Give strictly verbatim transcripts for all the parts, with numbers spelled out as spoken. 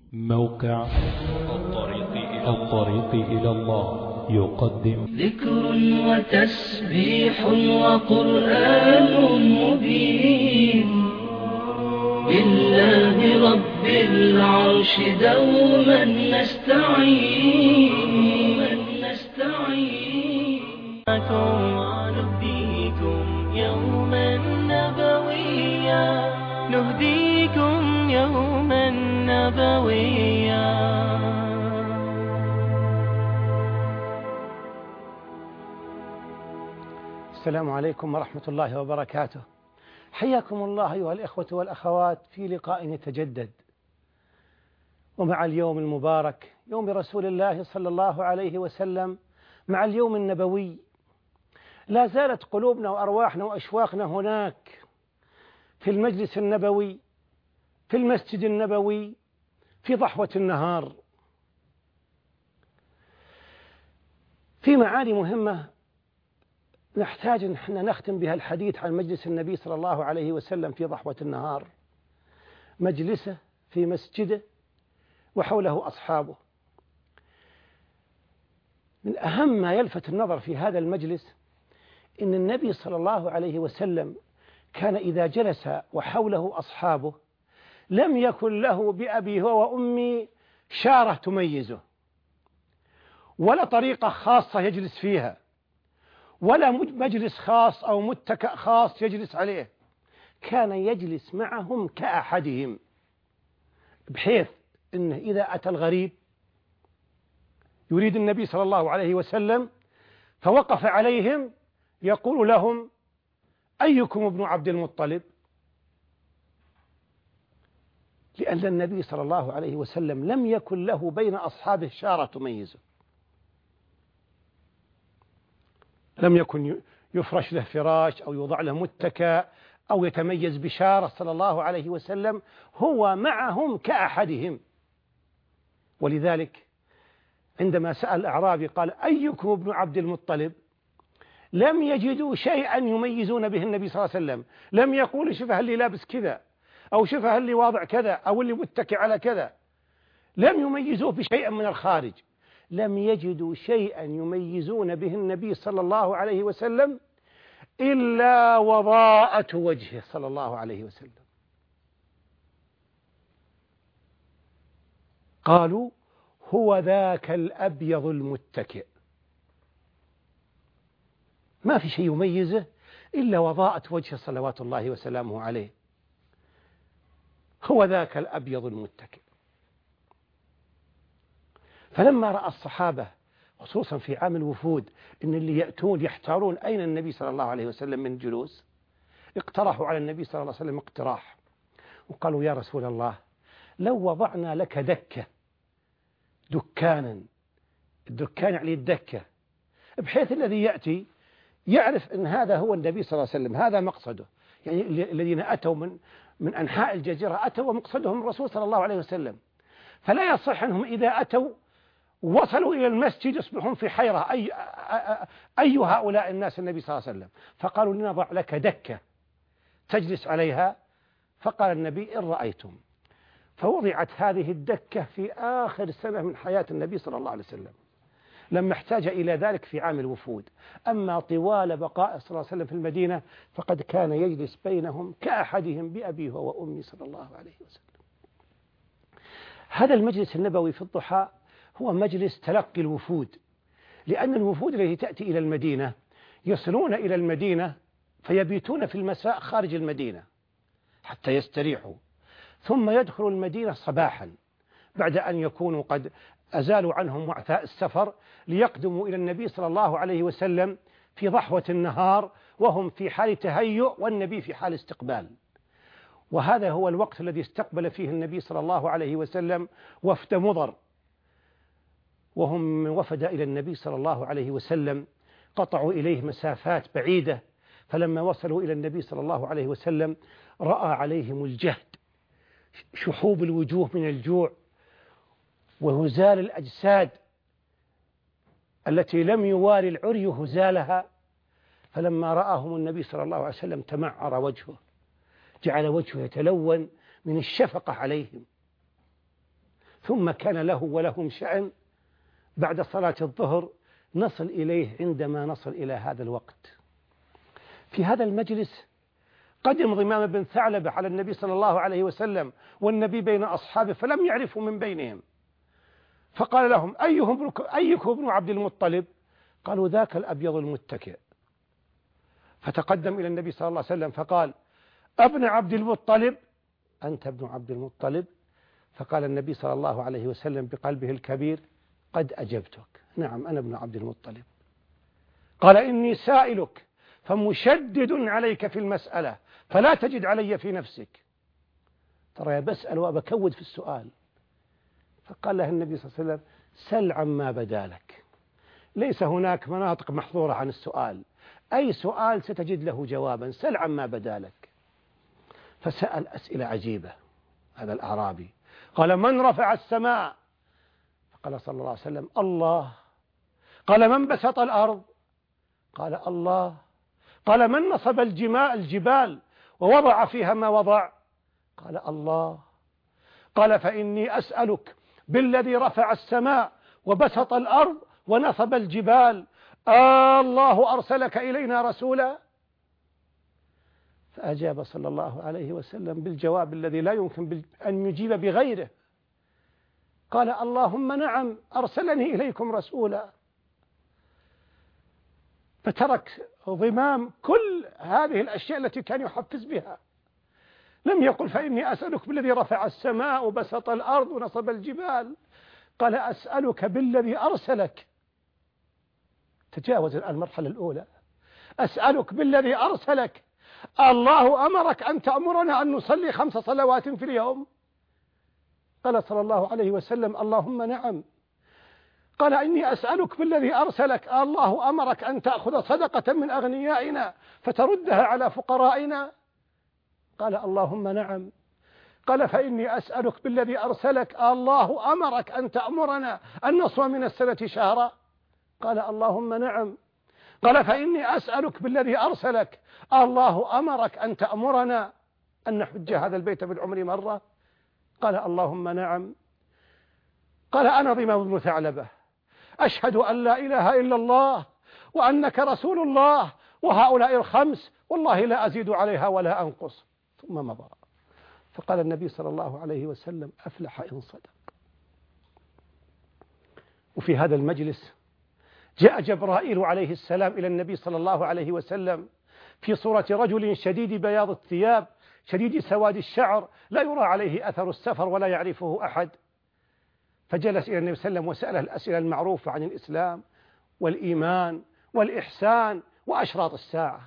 موقع الطريق إلى, الطريق إلى الله يقدم ذكر وتسبيح وقرآن مبين بالله رب العرش دوما نستعين نستعين نهديكم يوما نبويا نهديكم يوما نبويا. السلام عليكم ورحمة الله وبركاته. حياكم الله أيها الإخوة والأخوات في لقاء يتجدد، ومع اليوم المبارك يوم رسول الله صلى الله عليه وسلم، مع اليوم النبوي، لا زالت قلوبنا وأرواحنا وأشواقنا هناك في المجلس النبوي، في المسجد النبوي، في ضحوة النهار، في معاني مهمة نحتاج أن احنا نختم بها الحديث عن مجلس النبي صلى الله عليه وسلم في ضحوة النهار، مجلسه في مسجده وحوله أصحابه. من أهم ما يلفت النظر في هذا المجلس إن النبي صلى الله عليه وسلم كان إذا جلس وحوله أصحابه لم يكن له بأبي هو وأمي شارة تميزه، ولا طريقة خاصة يجلس فيها، ولا مجلس خاص أو متكأ خاص يجلس عليه. كان يجلس معهم كأحدهم، بحيث إنه إذا أتى الغريب يريد النبي صلى الله عليه وسلم فوقف عليهم يقول لهم: أيكم ابن عبد المطلب؟ لأن النبي صلى الله عليه وسلم لم يكن له بين أصحابه شارة تميزه، لم يكن يفرش له فراش أو يوضع له متكأ أو يتميز بشارة صلى الله عليه وسلم، هو معهم كأحدهم. ولذلك عندما سأل الأعرابي قال: أيكم ابن عبد المطلب؟ لم يجدوا شيئا يميزون به النبي صلى الله عليه وسلم، لم يقول شوف اللي لابس كذا، أو شوف اللي واضع كذا، أو اللي متكئ على كذا، لم يميزوه بشيء من الخارج. لم يجدوا شيئا يميزون به النبي صلى الله عليه وسلم إلا وضاءة وجهه صلى الله عليه وسلم. قالوا: هو ذاك الأبيض المتكئ، ما في شيء يميزه إلا وضاءة وجهه صلوات الله وسلامه عليه، هو ذاك الأبيض المتكئ. فلما رأى الصحابة خصوصا في عام الوفود إن اللي يأتون يحتارون أين النبي صلى الله عليه وسلم من جلوس، اقترحوا على النبي صلى الله عليه وسلم اقتراح وقالوا: يا رسول الله، لو وضعنا لك دكة، دكانا، الدكان يعني الدكة، بحيث الذي يأتي يعرف أن هذا هو النبي صلى الله عليه وسلم، هذا مقصده. يعني الذين أتوا من من أنحاء الجزيرة أتوا ومقصدهم الرسول صلى الله عليه وسلم، فلا يصح أنهم إذا أتوا وصلوا إلى المسجد يصبحون في حيرة، أي, أي هؤلاء الناس النبي صلى الله عليه وسلم. فقالوا: لنضع لك دكة تجلس عليها. فقال النبي: إن رأيتم. فوضعت هذه الدكة في آخر سنة من حياة النبي صلى الله عليه وسلم، لما احتاج إلى ذلك في عام الوفود. أما طوال بقاء صلى الله عليه وسلم في المدينة فقد كان يجلس بينهم كأحدهم بأبيه وأمي صلى الله عليه وسلم. هذا المجلس النبوي في الضحى هو مجلس تلقي الوفود، لأن الوفود التي تأتي إلى المدينة يصلون إلى المدينة فيبيتون في المساء خارج المدينة حتى يستريحوا، ثم يدخلوا المدينة صباحا بعد أن يكونوا قد أزالوا عنهم وعثاء السفر، ليقدموا إلى النبي صلى الله عليه وسلم في ضحوة النهار وهم في حال تهيؤ والنبي في حال استقبال. وهذا هو الوقت الذي استقبل فيه النبي صلى الله عليه وسلم وفد مضر، وهم وفد إلى النبي صلى الله عليه وسلم، قطعوا إليه مسافات بعيدة. فلما وصلوا إلى النبي صلى الله عليه وسلم رأى عليهم الجهد، شحوب الوجوه من الجوع، وهزال الأجساد التي لم يواري العري هزالها. فلما رآهم النبي صلى الله عليه وسلم تمعر وجهه، جعل وجهه يتلون من الشفقة عليهم، ثم كان له ولهم شأن بعد صلاة الظهر نصل إليه عندما نصل إلى هذا الوقت. في هذا المجلس قدم ضمام بن ثعلبة على النبي صلى الله عليه وسلم والنبي بين أصحابه فلم يعرفوا من بينهم، فقال لهم أيهم أيكم ابن عبد المطلب؟ قالوا ذاك الأبيض المتكئ. فتقدم إلى النبي صلى الله عليه وسلم فقال ابن عبد المطلب؟ أنت ابن عبد المطلب؟ فقال النبي صلى الله عليه وسلم بقلبه الكبير قد أجبتك، نعم أنا ابن عبد المطلب. قال إني سائلك فمشدد عليك في المسألة فلا تجد علي في نفسك. ترى بسأل وأبكود في السؤال. فقال له النبي صلى الله عليه وسلم سل عما بدا لك، ليس هناك مناطق محظورة عن السؤال، أي سؤال ستجد له جوابا، سل عما بدا لك. فسأل أسئلة عجيبة هذا الأعرابي. قال من رفع السماء؟ فقال صلى الله عليه وسلم الله. قال من بسط الأرض؟ قال الله. قال من نصب الجبال ووضع فيها ما وضع؟ قال الله. قال فإني أسألك بالذي رفع السماء وبسط الأرض ونصب الجبال، آه الله أرسلك إلينا رسولا؟ فأجاب صلى الله عليه وسلم بالجواب الذي لا يمكن أن يجيب بغيره. قال اللهم نعم أرسلني إليكم رسولا. فترك ضمام كل هذه الأشياء التي كان يحفز بها، لم يقل فإني أسألك بالذي رفع السماء وبسط الأرض ونصب الجبال، قال أسألك بالذي أرسلك. تجاوز المرحلة الأولى. أسألك بالذي أرسلك، الله أمرك أن تأمرنا أن نصلي خمس صلوات في اليوم؟ قال صلى الله عليه وسلم اللهم نعم. قال إني أسألك بالذي أرسلك، الله أمرك أن تأخذ صدقة من أغنيائنا فتردها على فقرائنا؟ قال اللهم نعم. قال فإني أسألك بالذي أرسلك، الله أمرك أن تأمرنا أن نصوم من السنة شهرا؟ قال اللهم نعم. قال فإني أسألك بالذي أرسلك، الله أمرك أن تأمرنا أن نحج هذا البيت بالعمر مرة؟ قال اللهم نعم. قال أنا ضمام بن ثعلبة أشهد أن لا إله إلا الله وأنك رسول الله وهؤلاء الخمس والله لا أزيد عليها ولا أنقص. ثم مضى. فقال النبي صلى الله عليه وسلم أفلح إن صدق. وفي هذا المجلس جاء جبرائيل عليه السلام إلى النبي صلى الله عليه وسلم في صورة رجل شديد بياض الثياب شديد سواد الشعر لا يرى عليه أثر السفر ولا يعرفه أحد. فجلس إلى النبي صلى الله عليه وسلم وسأله الأسئلة المعروفة عن الإسلام والإيمان والإحسان وأشراط الساعة.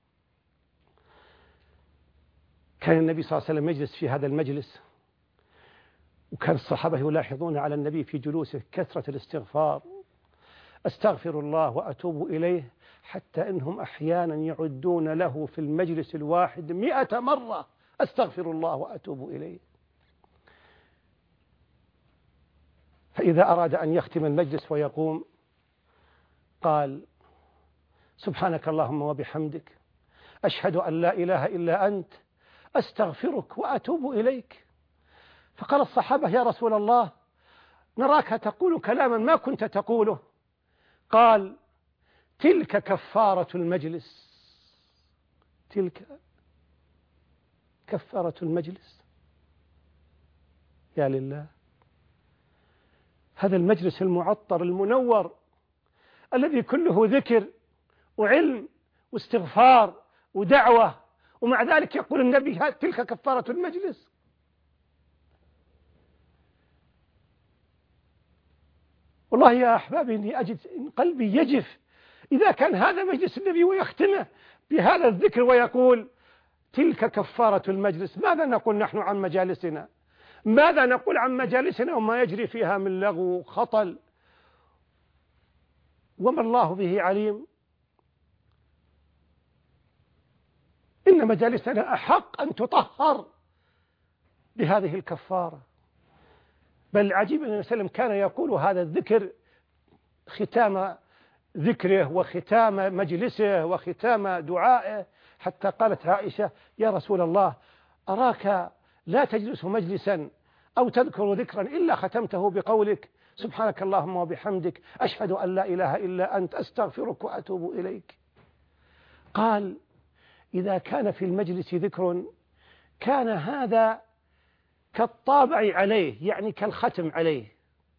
كان النبي صلى الله عليه وسلم يجلس في هذا المجلس، وكان الصحابة يلاحظون على النبي في جلوسه كثرة الاستغفار، أستغفر الله وأتوب إليه، حتى إنهم أحيانا يعدون له في المجلس الواحد مئة مرة أستغفر الله وأتوب إليه. فإذا أراد أن يختم المجلس ويقوم قال سبحانك اللهم وبحمدك أشهد أن لا إله إلا أنت أستغفرك وأتوب إليك. فقال الصحابة يا رسول الله نراك تقول كلاما ما كنت تقوله. قال تلك كفارة المجلس، تلك كفارة المجلس. يا لله، هذا المجلس المعطر المنور الذي كله ذكر وعلم واستغفار ودعوة، ومع ذلك يقول النبي تلك كفارة المجلس. والله يا أحبابي إني أجد إن قلبي يجف إذا كان هذا مجلس النبي ويختمه بهذا الذكر ويقول تلك كفارة المجلس. ماذا نقول نحن عن مجالسنا؟ ماذا نقول عن مجالسنا وما يجري فيها من لغو خطل وما الله به عليم؟ إن مجالسنا أحق أن تطهر بهذه الكفارة. بل عجيب أن النبي صلى الله عليه وسلم كان يقول هذا الذكر ختام ذكره وختام مجلسه وختام دعائه، حتى قالت عائشة يا رسول الله أراك لا تجلس مجلسا أو تذكر ذكرا إلا ختمته بقولك سبحانك اللهم وبحمدك أشهد أن لا إله إلا أنت أستغفرك وأتوب إليك. قال إذا كان في المجلس ذكر كان هذا كالطابع عليه، يعني كالختم عليه،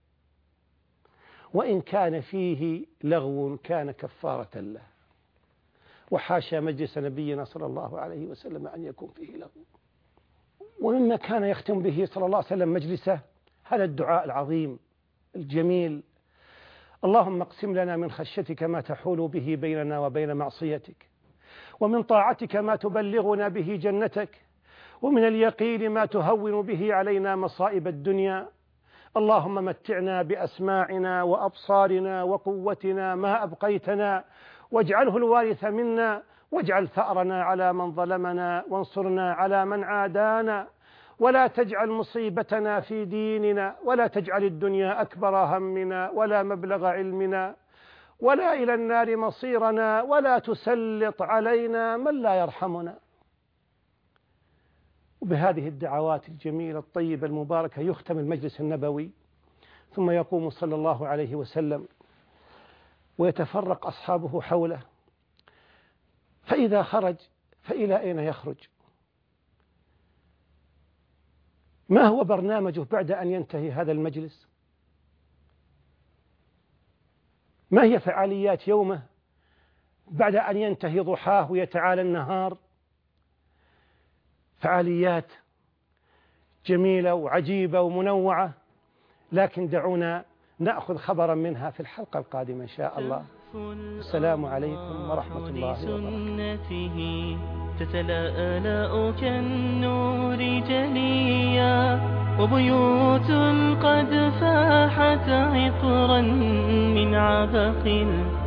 وإن كان فيه لغو كان كفارة له. وحاشا مجلس نبينا صلى الله عليه وسلم أن يكون فيه لغو. ومما كان يختم به صلى الله عليه وسلم مجلسه هذا الدعاء العظيم الجميل: اللهم اقسم لنا من خشيتك ما تحول به بيننا وبين معصيتك، ومن طاعتك ما تبلغنا به جنتك، ومن اليقين ما تهون به علينا مصائب الدنيا، اللهم متعنا بأسماعنا وأبصارنا وقوتنا ما أبقيتنا، واجعله الوارث منا، واجعل ثأرنا على من ظلمنا، وانصرنا على من عادانا، ولا تجعل مصيبتنا في ديننا، ولا تجعل الدنيا أكبر همنا ولا مبلغ علمنا، ولا إلى النار مصيرنا، ولا تسلط علينا من لا يرحمنا. وبهذه الدعوات الجميلة الطيبة المباركة يختم المجلس النبوي، ثم يقوم صلى الله عليه وسلم ويتفرق أصحابه حوله، فإذا خرج فإلى أين يخرج؟ ما هو برنامجه بعد أن ينتهي هذا المجلس؟ ما هي فعاليات يومه بعد أن ينتهي ضحاه ويتعالى النهار؟ فعاليات جميلة وعجيبة ومنوعة، لكن دعونا نأخذ خبرا منها في الحلقة القادمة إن شاء الله. السلام عليكم ورحمة الله وبركاته. تتلألأ كالنور جليا، وبيوت قد فاحت عطرا من عبق